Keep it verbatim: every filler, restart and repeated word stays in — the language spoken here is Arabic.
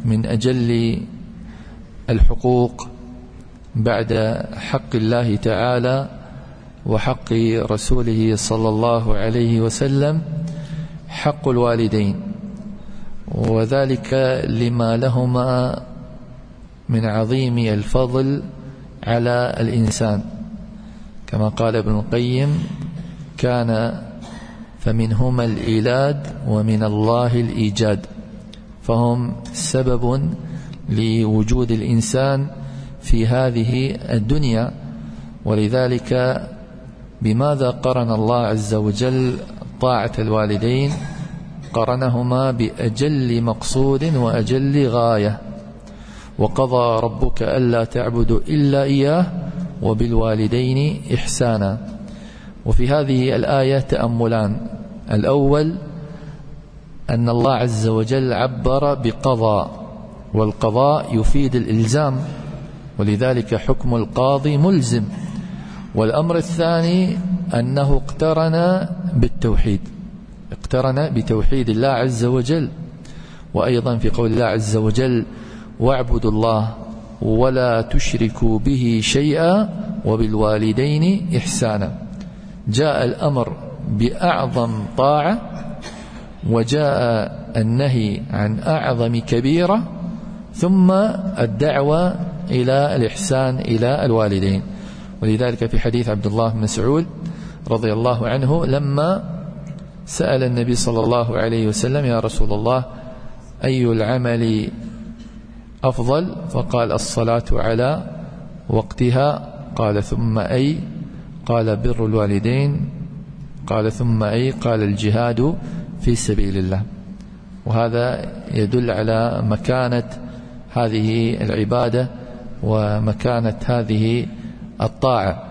من أجل الحقوق بعد حق الله تعالى وحق رسوله صلى الله عليه وسلم حق الوالدين، وذلك لما لهما من عظيم الفضل على الإنسان، كما قال ابن القيم: كان فمنهما الإيلاد ومن الله الإيجاد، فهم سبب لوجود الإنسان في هذه الدنيا. ولذلك بماذا قرن الله عز وجل طاعة الوالدين؟ قرنهما بأجل مقصود وأجل غاية: وقضى ربك ألا تعبدوا إلا إياه وبالوالدين إحسانا. وفي هذه الآية تأملان: الأول أن الله عز وجل عبر بقضاء، والقضاء يفيد الإلزام، ولذلك حكم القاضي ملزم. والأمر الثاني أنه اقترن بالتوحيد، اقترن بتوحيد الله عز وجل. وأيضا في قول الله عز وجل: واعبدوا الله ولا تشركوا به شيئا وبالوالدين إحسانا. جاء الأمر بأعظم طاعة، وجاء النهي عن أعظم كبيرة، ثم الدعوة إلى الإحسان إلى الوالدين. ولذلك في حديث عبد الله بن مسعود رضي الله عنه لما سأل النبي صلى الله عليه وسلم: يا رسول الله، أي العمل أفضل؟ فقال: الصلاة على وقتها. قال: ثم أي؟ قال: بر الوالدين. قال: ثم أي؟ قال: الجهاد في سبيل الله. وهذا يدل على مكانة هذه العبادة ومكانة هذه الطاعة.